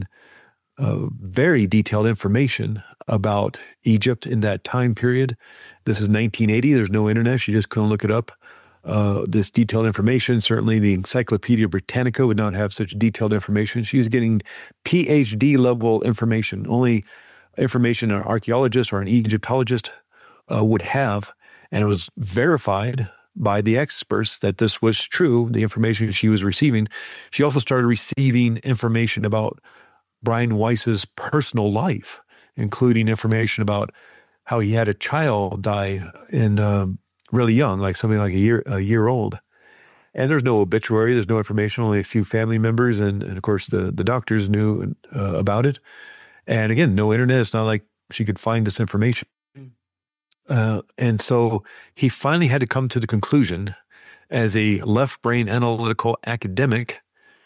very detailed information about Egypt in that time period. This is 1980. There's no internet. She just couldn't look it up. This detailed information, certainly the Encyclopedia Britannica would not have such detailed information. She was getting PhD level information, only information an archaeologist or an Egyptologist would have. And it was verified by the experts that this was true, the information she was receiving. She also started receiving information about Brian Weiss's personal life, including information about how he had a child die in really young, like something like a year old. And there's no obituary, there's no information, only a few family members, and of course the doctors knew about it. And again, no internet. It's not like she could find this information. And so he finally had to come to the conclusion, as a left brain analytical academic,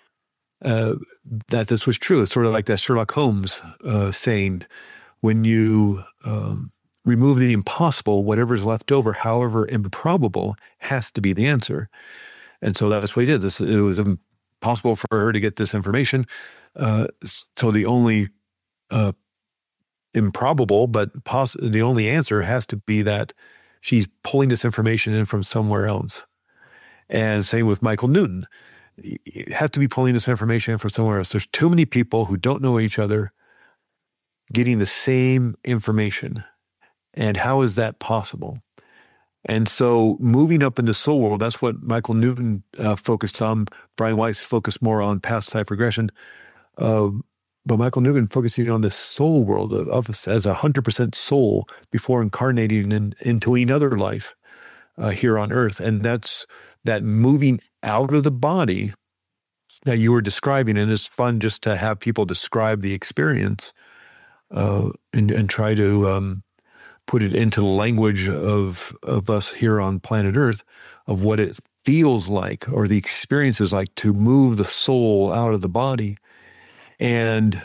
that this was true. It's sort of like that Sherlock Holmes saying, when you remove the impossible, whatever's left over, however improbable, has to be the answer. And so that's what he did. It was impossible for her to get this information. So the only improbable, but the only answer has to be that she's pulling this information in from somewhere else. And same with Michael Newton. It has to be pulling this information in from somewhere else. There's too many people who don't know each other getting the same information. And how is that possible? And so moving up in the soul world, that's what Michael Newton focused on. Brian Weiss focused more on past life regression. But Michael Newton focusing on the soul world of us as 100% soul before incarnating into another life here on Earth. And that's that moving out of the body that you were describing. And it's fun just to have people describe the experience and try to put it into the language of us here on planet Earth, of what it feels like or the experience is like to move the soul out of the body. And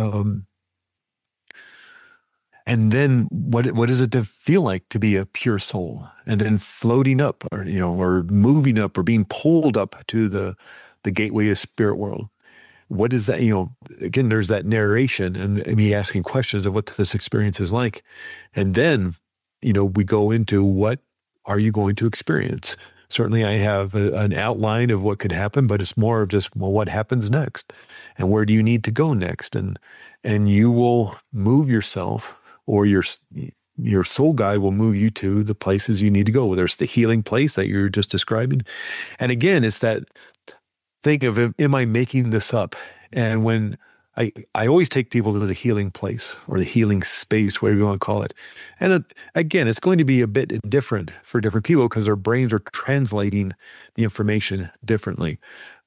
then what does it feel like to be a pure soul? And then floating up, or moving up, or being pulled up to the gateway of spirit world. What is that? Again, there's that narration and me asking questions of what this experience is like, and then we go into what are you going to experience. Certainly I have an outline of what could happen, but it's more of just, well, what happens next? And where do you need to go next? And you will move yourself, or your soul guide will move you to the places you need to go, whether it's the healing place that you're just describing. And again, it's that thing of, am I making this up? And when I always take people to the healing place or the healing space, whatever you want to call it. And again, it's going to be a bit different for different people because their brains are translating the information differently.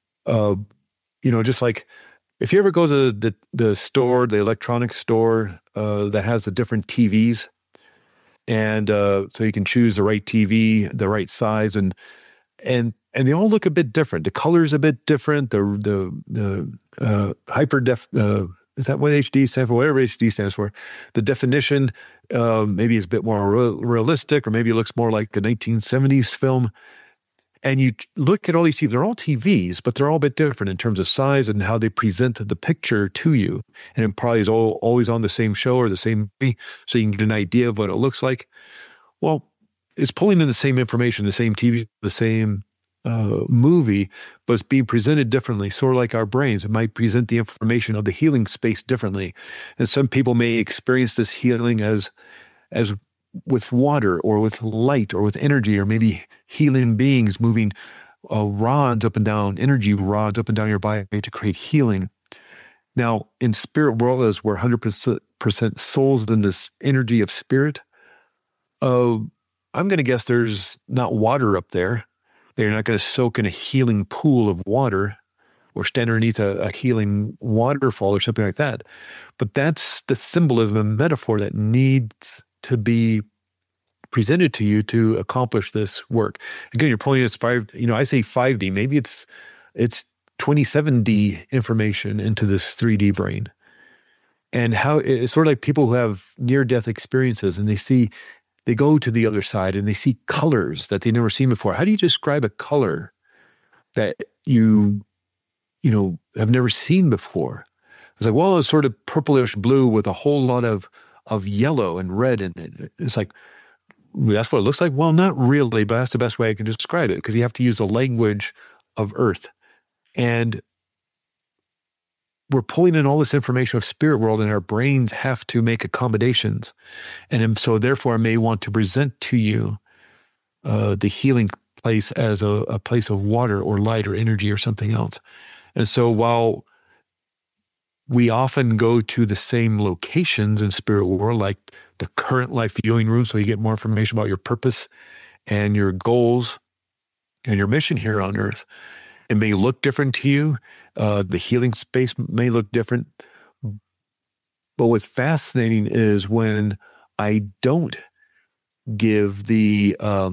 Just like if you ever go to the store, the electronics store that has the different TVs, and so you can choose the right TV, the right size, and they all look a bit different. The color's a bit different. The hyper is that what HD stands for? Whatever HD stands for. The definition maybe is a bit more realistic, or maybe it looks more like a 1970s film. And you look at all these TVs, they're all TVs, but they're all a bit different in terms of size and how they present the picture to you. And it probably is always on the same show or the same movie, so you can get an idea of what it looks like. Well, it's pulling in the same information, the same TV, the same movie, but it's being presented differently. Sort of like our brains, it might present the information of the healing space differently. And some people may experience this healing as with water or with light or with energy, or maybe healing beings moving rods up and down, energy rods up and down your body to create healing. Now, in spirit world, as we're 100% souls in this energy of spirit, I'm going to guess there's not water up there. They're not going to soak in a healing pool of water or stand underneath a healing waterfall or something like that. But that's the symbolism and metaphor that needs to be presented to you to accomplish this work. Again, you're pulling this I say 5D, maybe it's 27D information into this 3D brain. And how it's sort of like people who have near-death experiences, and they go to the other side and they see colors that they've never seen before. How do you describe a color that you have never seen before? It's like, well, it's sort of purplish blue with a whole lot of yellow and red in it. It's like, that's what it looks like? Well, not really, but that's the best way I can describe it, because you have to use the language of Earth. And we're pulling in all this information of spirit world, and our brains have to make accommodations. And so therefore I may want to present to you the healing place as a place of water or light or energy or something else. And so while we often go to the same locations in spirit world, like the current life viewing room, so you get more information about your purpose and your goals and your mission here on Earth. It may look different to you. The healing space may look different. But what's fascinating is when I don't give the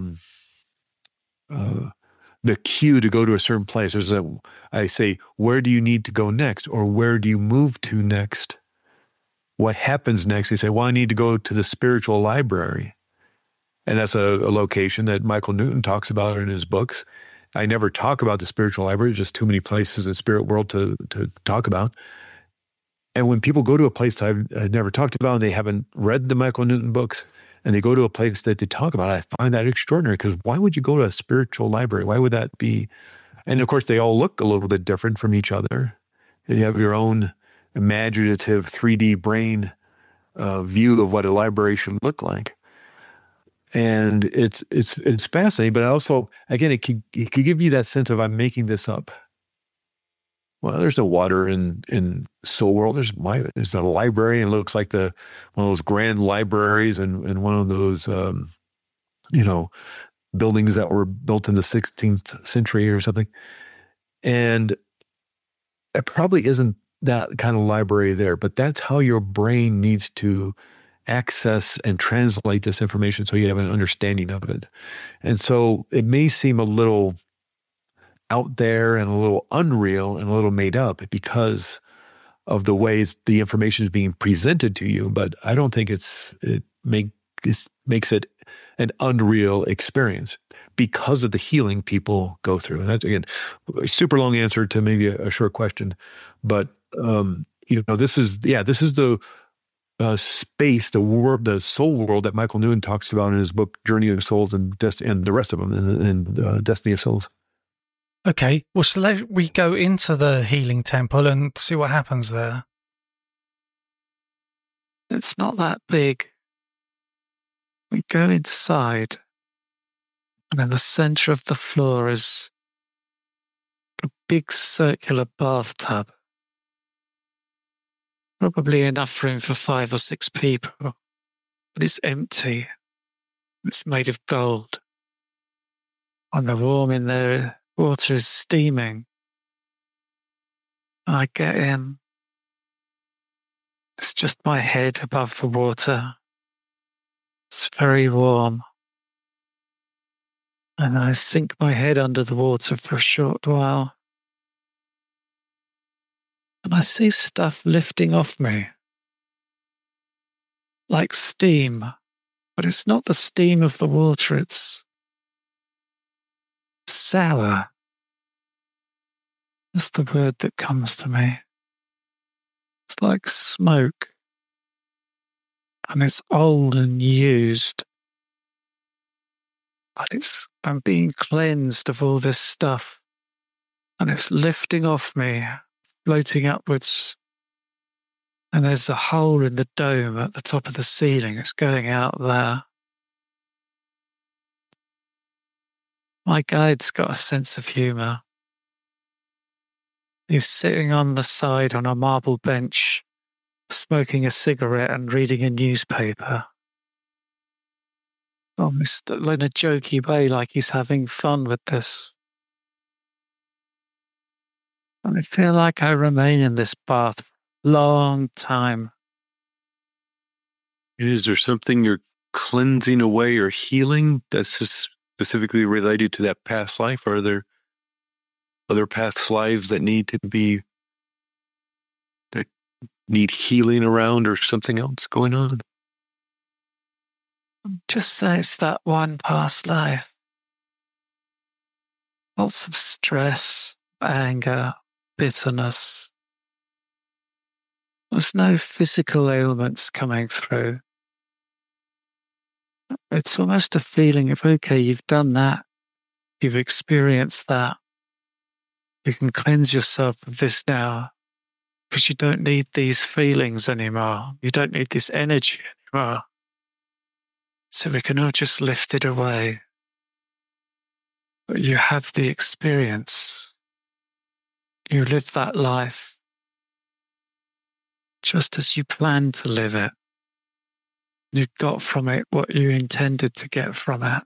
cue to go to a certain place. I say, where do you need to go next? Or where do you move to next? What happens next? They say, well, I need to go to the spiritual library. And that's a location that Michael Newton talks about in his books. I never talk about the spiritual library. There's just too many places in spirit world to talk about. And when people go to a place I've never talked about, and they haven't read the Michael Newton books, and they go to a place that they talk about, I find that extraordinary, because why would you go to a spiritual library? Why would that be? And of course, they all look a little bit different from each other. You have your own imaginative 3D brain view of what a library should look like. And it's fascinating, but also, again, it could give you that sense of, I'm making this up. Well, there's no water in Soul World. There's a library, and it looks like one of those grand libraries and one of those buildings that were built in the 16th century or something. And it probably isn't that kind of library there, but that's how your brain needs to access and translate this information so you have an understanding of it. And so it may seem a little out there and a little unreal and a little made up because of the ways the information is being presented to you, but I don't think it makes it an unreal experience because of the healing people go through. And that's, again, a super long answer to maybe a short question, but this is the space, the soul world that Michael Newton talks about in his book Journey of Souls and the rest of them in Destiny of Souls. Okay, well, so let we go into the healing temple and see what happens there. It's not that big. We go inside, and in the center of the floor is a big circular bathtub. Probably enough room for 5 or 6 people, but it's empty. It's made of gold. And the warm in there, water is steaming. I get in. It's just my head above the water. It's very warm. And I sink my head under the water for a short while. And I see stuff lifting off me, like steam, but it's not the steam of the water, it's sour. That's the word that comes to me. It's like smoke, and it's old and used, but I'm being cleansed of all this stuff, and it's lifting off me, floating upwards, and there's a hole in the dome at the top of the ceiling. It's going out there. My guide's got a sense of humour. He's sitting on the side on a marble bench, smoking a cigarette and reading a newspaper. Almost in a jokey way, like he's having fun with this. And I feel like I remain in this bath for a long time. And is there something you're cleansing away or healing that's just specifically related to that past life? Or are there other past lives that need healing around, or something else going on? Just say it's that one past life. Lots of stress, anger, bitterness. There's no physical ailments coming through. It's almost a feeling of, okay, you've done that. You've experienced that. You can cleanse yourself of this now, because you don't need these feelings anymore. You don't need this energy anymore. So we can all just lift it away. But you have the experience. You live that life just as you planned to live it. You got from it what you intended to get from it.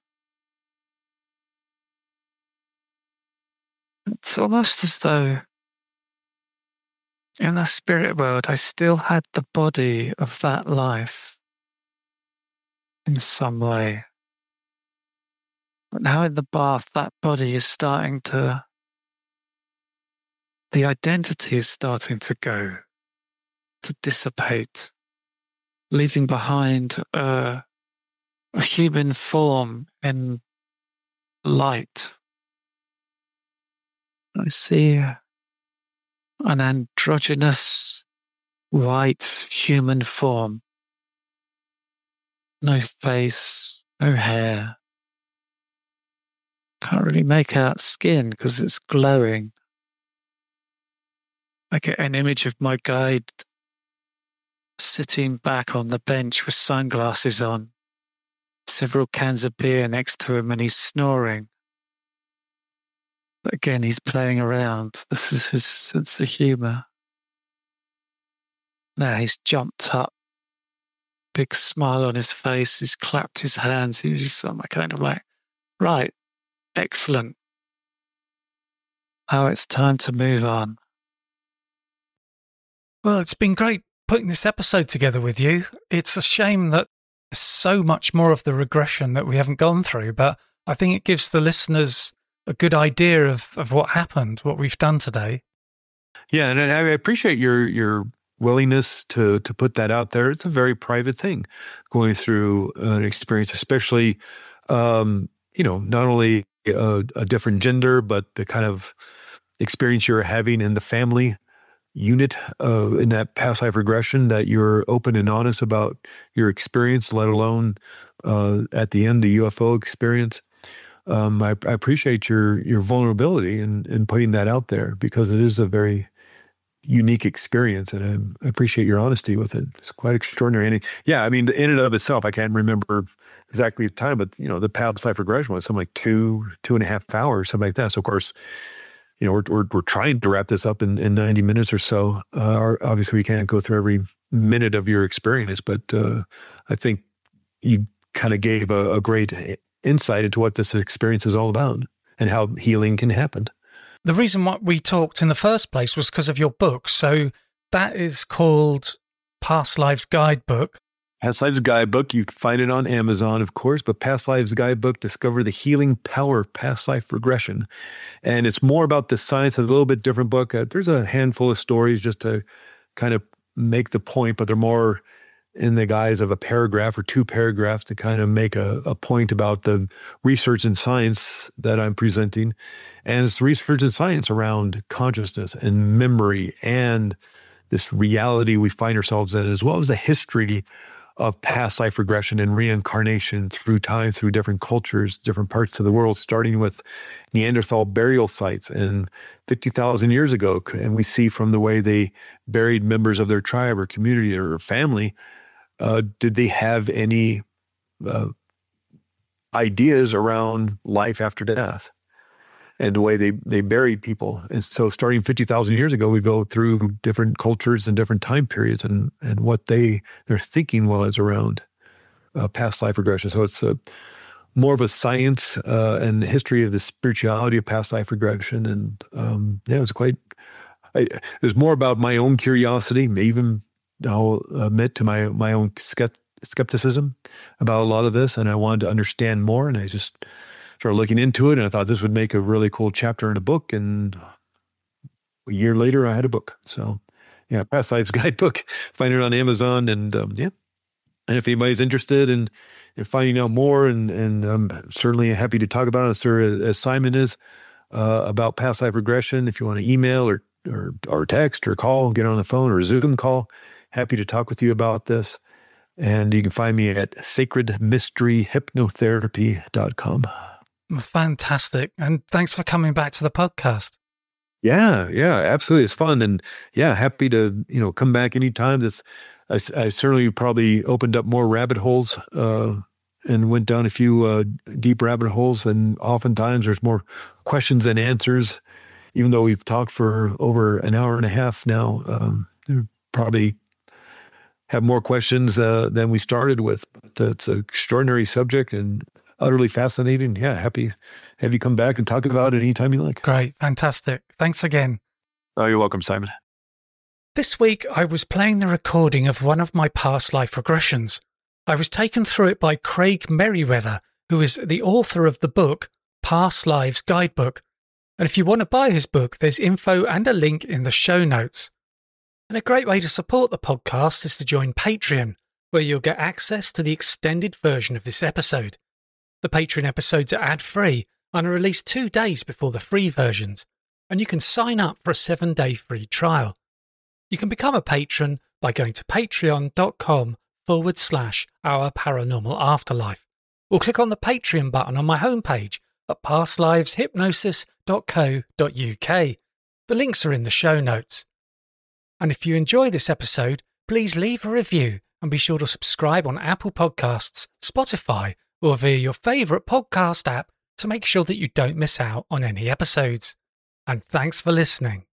It's almost as though in the spirit world, I still had the body of that life in some way. But now in the bath, that body is starting to, the identity is starting to go, to dissipate, leaving behind a human form in light. I see an androgynous, white human form. No face, no hair. Can't really make out skin because it's glowing. I get an image of my guide sitting back on the bench with sunglasses on, several cans of beer next to him, and he's snoring. But again, he's playing around. This is his sense of humour. Now he's jumped up, big smile on his face. He's clapped his hands. He's kind of like, right, excellent. Now it's time to move on. Well, it's been great putting this episode together with you. It's a shame that there's so much more of the regression that we haven't gone through, but I think it gives the listeners a good idea of what happened, what we've done today. Yeah, and I appreciate your willingness to put that out there. It's a very private thing, going through an experience, especially, not only a different gender, but the kind of experience you're having in the family unit in that past life regression, that you're open and honest about your experience, let alone at the end, the UFO experience. I appreciate your vulnerability in putting that out there, because it is a very unique experience, and I appreciate your honesty with it. It's quite extraordinary. And yeah, I mean, in and of itself, I can't remember exactly the time, but the past life regression was something like 2.5 hours, something like that. So of course, we're trying to wrap this up in 90 minutes or so. Obviously, we can't go through every minute of your experience, but I think you kind of gave a great insight into what this experience is all about and how healing can happen. The reason why we talked in the first place was because of your book. So that is called Past Lives Guidebook. Past Lives Guidebook. You can find it on Amazon, of course, but Past Lives Guidebook, Discover the Healing Power of Past Life Regression. And it's more about the science. It's a little bit different book. There's a handful of stories just to kind of make the point, but they're more in the guise of a paragraph or 2 paragraphs to kind of make a point about the research and science that I'm presenting. And it's research and science around consciousness and memory and this reality we find ourselves in, as well as the history of past life regression and reincarnation through time, through different cultures, different parts of the world, starting with Neanderthal burial sites and 50,000 years ago. And we see from the way they buried members of their tribe or community or family, did they have any ideas around life after death and the way they buried people? And so starting 50,000 years ago, we go through different cultures and different time periods and what their thinking was around past life regression. So it's more of a science and history of the spirituality of past life regression. And it's quite, there's more about my own curiosity, even I'll admit to my own skepticism about a lot of this. And I wanted to understand more. And I just started looking into it, and I thought this would make a really cool chapter in a book. And a year later, I had a book. So, yeah, Past Lives Guidebook. Find it on Amazon, and And if anybody's interested in finding out more, and I'm certainly happy to talk about it, as Simon is, about past life regression. If you want to email or text or call, get on the phone or Zoom call, happy to talk with you about this. And you can find me at sacredmysteryhypnotherapy.com. Fantastic. And thanks for coming back to the podcast. Yeah, absolutely. It's fun. And happy to, come back anytime. I certainly probably opened up more rabbit holes and went down a few deep rabbit holes. And oftentimes there's more questions than answers, even though we've talked for over an hour and a half now. Probably have more questions than we started with. But it's an extraordinary subject and utterly fascinating. Yeah, happy to have you come back and talk about it anytime you like. Great. Fantastic. Thanks again. Oh, you're welcome, Simon. This week, I was playing the recording of one of my past life regressions. I was taken through it by Craig Merriweather, who is the author of the book, Past Lives Guidebook. And if you want to buy his book, there's info and a link in the show notes. And a great way to support the podcast is to join Patreon, where you'll get access to the extended version of this episode. The Patreon episodes are ad-free and are released 2 days before the free versions, and you can sign up for a 7-day free trial. You can become a patron by going to patreon.com/Our Paranormal Afterlife, or click on the Patreon button on my homepage at pastliveshypnosis.co.uk. The links are in the show notes. And if you enjoy this episode, please leave a review and be sure to subscribe on Apple Podcasts, Spotify, or via your favourite podcast app to make sure that you don't miss out on any episodes. And thanks for listening.